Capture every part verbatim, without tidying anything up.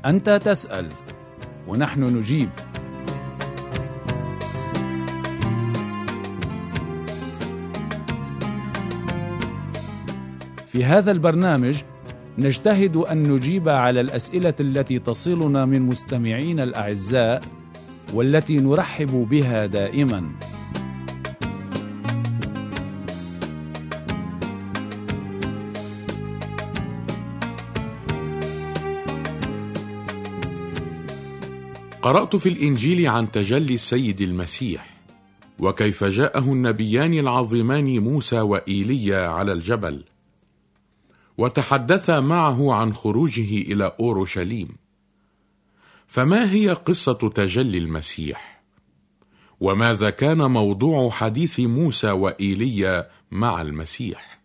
أنت تسأل ونحن نجيب. في هذا البرنامج نجتهد أن نجيب على الأسئلة التي تصلنا من مستمعين الأعزاء والتي نرحب بها دائما. قرأت في الإنجيل عن تجلي السيد المسيح وكيف جاءه النبيان العظيمان موسى وإيليا على الجبل وتحدثا معه عن خروجه إلى أورشليم. فما هي قصة تجلي المسيح؟ وماذا كان موضوع حديث موسى وإيليا مع المسيح؟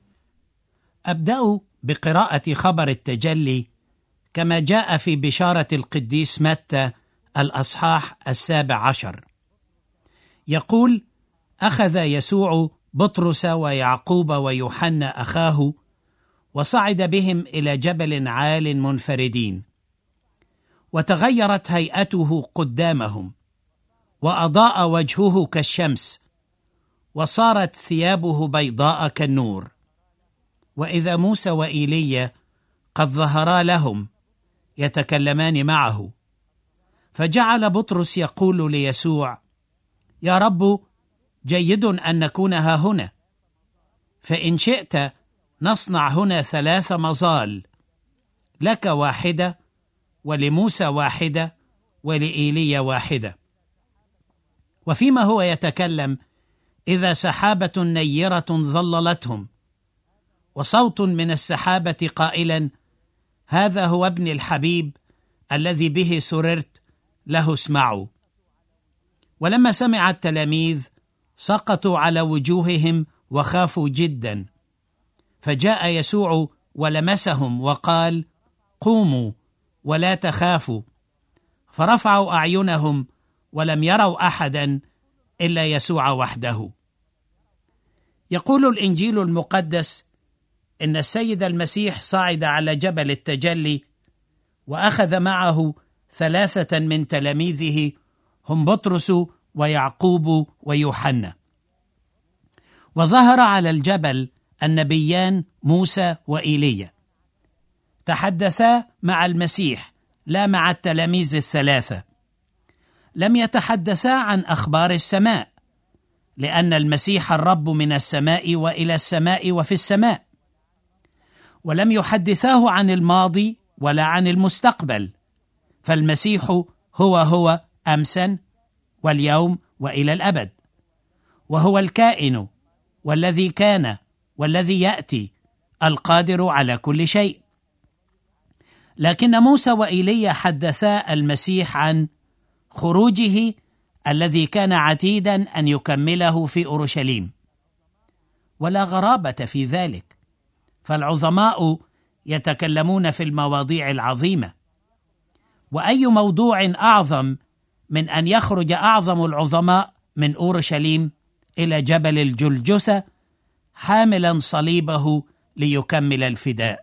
أبدأ بقراءة خبر التجلي كما جاء في بشارة القديس متى الأصحاح السابع عشر. يقول: أخذ يسوع بطرس ويعقوب ويوحنا أخاه وصعد بهم إلى جبل عال منفردين، وتغيرت هيئته قدامهم، وأضاء وجهه كالشمس، وصارت ثيابه بيضاء كالنور. وإذا موسى وإيليا قد ظهرا لهم يتكلمان معه، فجعل بطرس يقول ليسوع: يا رب، جيد أن نكون ها هنا، فإن شئت نصنع هنا ثلاث مظال، لك واحدة، ولموسى واحدة، ولإيليا واحدة. وفيما هو يتكلم إذا سحابة نيرة ظللتهم، وصوت من السحابة قائلا: هذا هو ابن الحبيب الذي به سررت، له اسمعوا. ولما سمع التلاميذ سقطوا على وجوههم وخافوا جدا. فجاء يسوع ولمسهم وقال: قوموا ولا تخافوا. فرفعوا أعينهم ولم يروا أحدا إلا يسوع وحده. يقول الإنجيل المقدس إن السيد المسيح صعد على جبل التجلي وأخذ معه ثلاثة من تلاميذه، هم بطرس ويعقوب ويوحنا. وظهر على الجبل النبيان موسى وإيليا، تحدثا مع المسيح لا مع التلاميذ الثلاثة. لم يتحدثا عن أخبار السماء، لأن المسيح الرب من السماء وإلى السماء وفي السماء. ولم يحدثاه عن الماضي ولا عن المستقبل، فالمسيح هو هو أمسا واليوم وإلى الأبد، وهو الكائن والذي كان والذي يأتي، القادر على كل شيء. لكن موسى وإيليا حدثا المسيح عن خروجه الذي كان عتيدا أن يكمله في أورشليم. ولا غرابة في ذلك، فالعظماء يتكلمون في المواضيع العظيمة، وأي موضوع أعظم من أن يخرج أعظم العظماء من أورشليم إلى جبل الجلجثة حاملا صليبه ليكمل الفداء.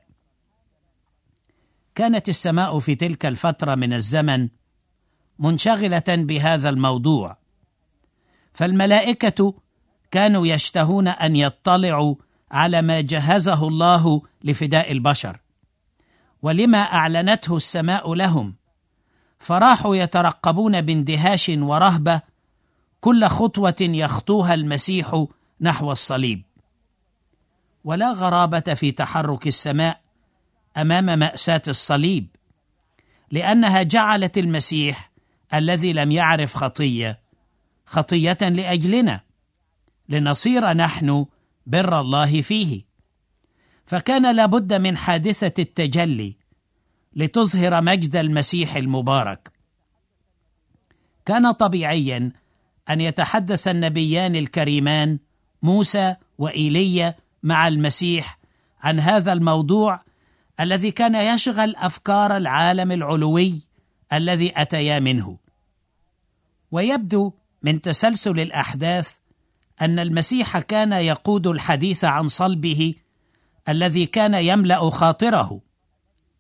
كانت السماء في تلك الفترة من الزمن منشغلة بهذا الموضوع، فالملائكة كانوا يشتهون أن يطلعوا على ما جهزه الله لفداء البشر ولما أعلنته السماء لهم، فراحوا يترقبون باندهاش ورهبة كل خطوة يخطوها المسيح نحو الصليب. ولا غرابة في تحرك السماء أمام مأساة الصليب، لأنها جعلت المسيح الذي لم يعرف خطية خطية لأجلنا، لنصير نحن بر الله فيه. فكان لابد من حادثة التجلي لتظهر مجد المسيح المبارك. كان طبيعيا أن يتحدث النبيان الكريمان موسى وإيليا مع المسيح عن هذا الموضوع الذي كان يشغل أفكار العالم العلوي الذي أتيا منه. ويبدو من تسلسل الأحداث أن المسيح كان يقود الحديث عن صلبه الذي كان يملأ خاطره،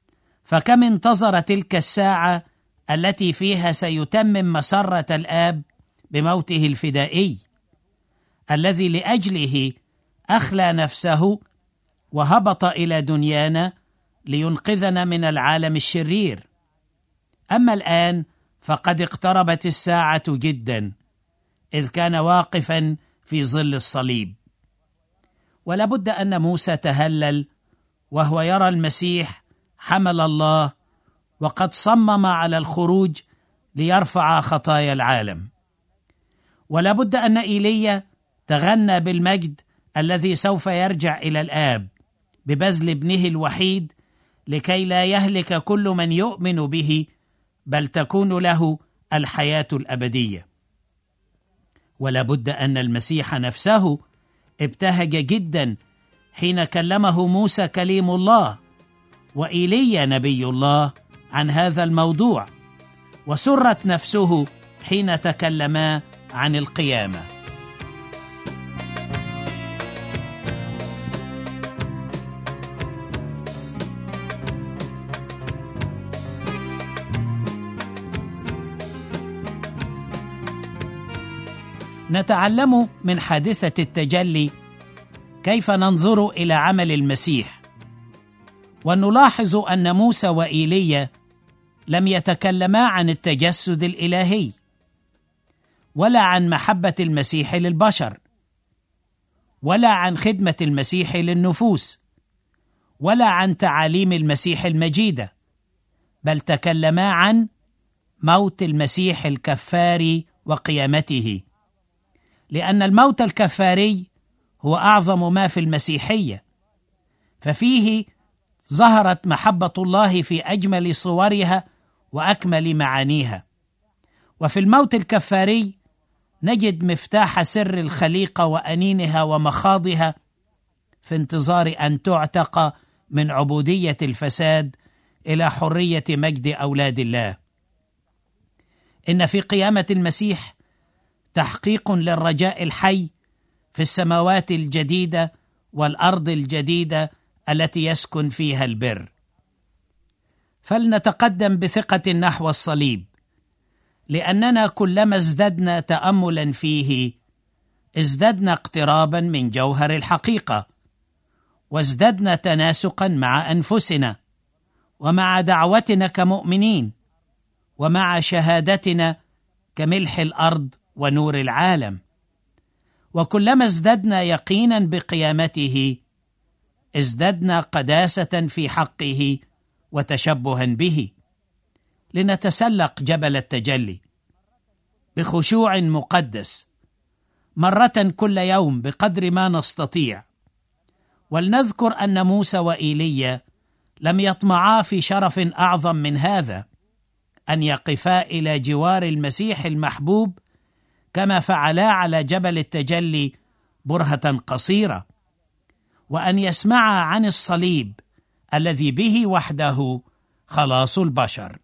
فكم انتظر تلك الساعة التي فيها سيتمم مسرة الآب بموته الفدائي، الذي لأجله أخلى نفسه وهبط إلى دنيانا لينقذنا من العالم الشرير. أما الآن فقد اقتربت الساعة جدا، إذ كان واقفا في ظل الصليب. ولابد أن موسى تهلل وهو يرى المسيح حمل الله وقد صمم على الخروج ليرفع خطايا العالم. ولابد أن إيليا تغنى بالمجد الذي سوف يرجع إلى الآب ببذل ابنه الوحيد لكي لا يهلك كل من يؤمن به، بل تكون له الحياة الأبدية. ولابد أن المسيح نفسه ابتهج جدا حين كلمه موسى كليم الله وإيليا نبي الله عن هذا الموضوع، وسرت نفسه حين تكلما عن القيامة. نتعلم من حادثة التجلي كيف ننظر إلى عمل المسيح، ونلاحظ أن موسى وإيليا لم يتكلما عن التجسد الإلهي ولا عن محبة المسيح للبشر ولا عن خدمة المسيح للنفوس ولا عن تعاليم المسيح المجيدة، بل تكلما عن موت المسيح الكفاري وقيامته، لأن الموت الكفاري هو أعظم ما في المسيحية، ففيه ظهرت محبة الله في أجمل صورها وأكمل معانيها. وفي الموت الكفاري نجد مفتاح سر الخليقة وأنينها ومخاضها في انتظار أن تعتق من عبودية الفساد إلى حرية مجد أولاد الله. إن في قيامة المسيح تحقيق للرجاء الحي في السماوات الجديدة والأرض الجديدة التي يسكن فيها البر. فلنتقدم بثقة نحو الصليب، لأننا كلما ازددنا تأملا فيه ازددنا اقترابا من جوهر الحقيقة، وازددنا تناسقا مع أنفسنا ومع دعوتنا كمؤمنين ومع شهادتنا كملح الأرض ونور العالم. وكلما ازددنا يقينا بقيامته ازددنا قداسة في حقه وتشبها به، لنتسلق جبل التجلي بخشوع مقدس مرة كل يوم بقدر ما نستطيع. ولنذكر أن موسى وإيليا لم يطمعا في شرف أعظم من هذا، أن يقفا إلى جوار المسيح المحبوب كما فعلا على جبل التجلي برهة قصيرة، وأن يسمعا عن الصليب الذي به وحده خلاص البشر.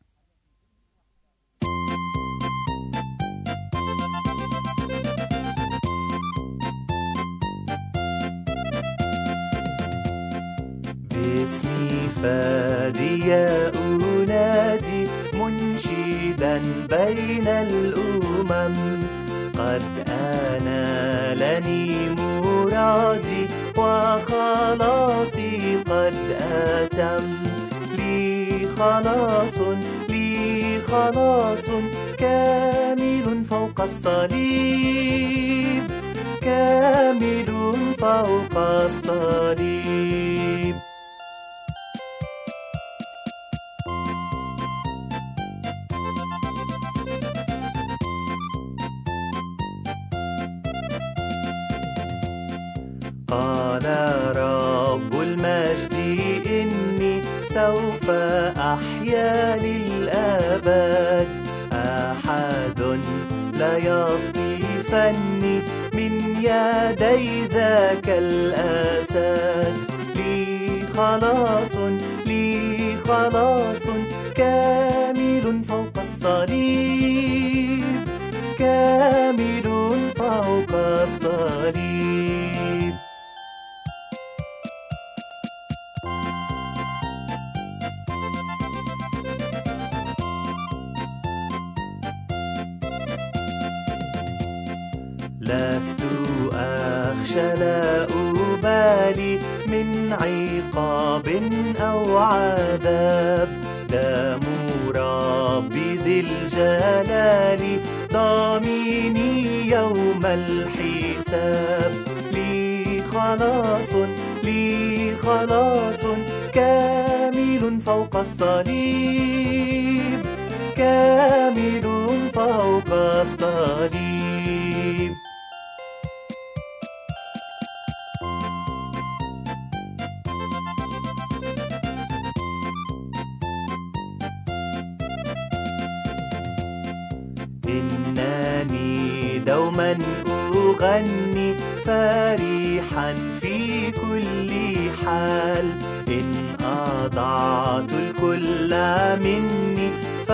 باسمي فادي أنادي منشدا بين الأمم، قد آنالني مرادي وخلاصي قد أتم. لي خلاص لي خلاص كامل فوق الصليب، كامل فوق الصليب. قال رب المجد إني سوف أحيا للأبد، أحد لا يخطفني من يدي ذاك الأسد. لي خلاص لي خلاص كامل فوق الصليب، كامل فوق الصليب. لست أخشى لا أبالي من عقاب أو عذاب، دم ربي ذي الجلال ضامني يوم الحساب. لي خلاص لي خلاص كامل فوق الصليب، كامل فوق الصليب. إنني دوما أغني فرحا في كل حال، إن أضعت الكل مني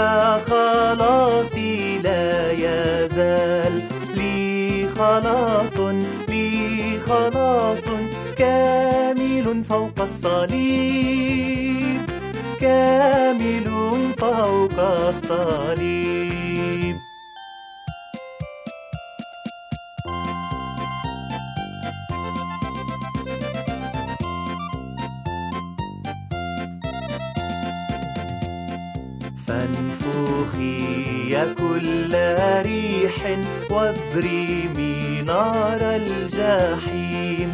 فخلاصي لا يزال. لي خلاص لي خلاص كامل فوق الصليب، كامل فوق الصليب. فانفخي يا كل ريح واضرمي نار الجحيم،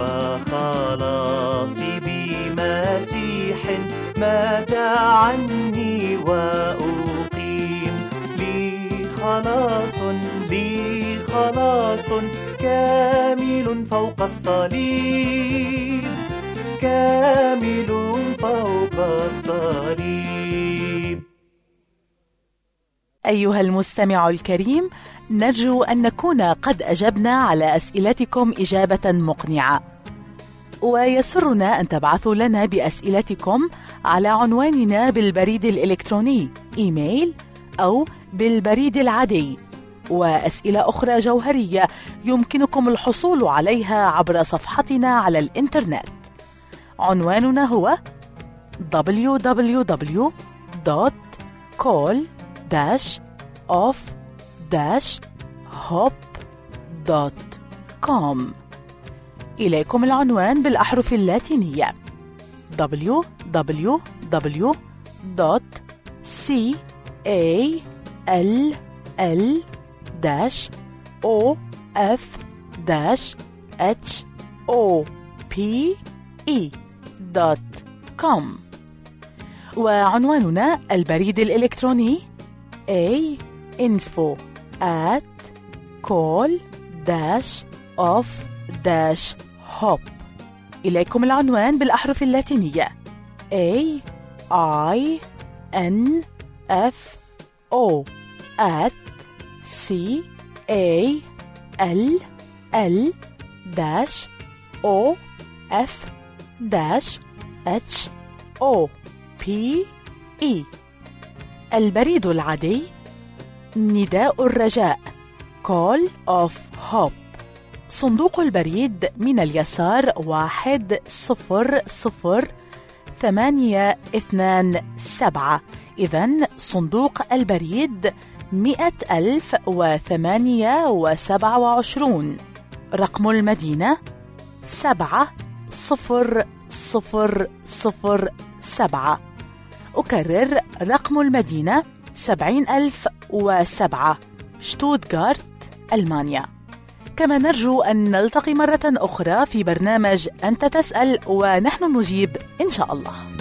فخلاصي بمسيح مات عني وأقيم. لي خلاص لي خلاص كامل فوق الصليب، كامل فوق الصليب. أيها المستمع الكريم، نرجو أن نكون قد أجبنا على أسئلتكم إجابة مقنعة، ويسرنا أن تبعثوا لنا بأسئلتكم على عنواننا بالبريد الإلكتروني إيميل أو بالبريد العادي. وأسئلة أخرى جوهرية يمكنكم الحصول عليها عبر صفحتنا على الإنترنت. عنواننا هو دبليو دبليو دبليو دوت كول داش اوف داش هوب دوت كوم. إليكم العنوان بالأحرف اللاتينية دبليو دبليو دبليو دوت كول دوت كوم. وعنواننا البريد الإلكتروني a info at call dash of dash hop. إليكم العنوان بالأحرف اللاتينية a i n f o at c a l l dash o f dash h o p e. البريد العادي نداء الرجاء Call of Hope. صندوق البريد من اليسار واحد صفر صفر ثمانية اثنان سبعة. إذن صندوق البريد مئة ألف وثمانية وسبعة وعشرون. رقم المدينة سبعة صفر صفر صفر سبعة. أكرر رقم المدينة سبعين ألف وسبعة، شتوتغارت، ألمانيا. كما نرجو أن نلتقي مرة أخرى في برنامج أنت تسأل ونحن نجيب إن شاء الله.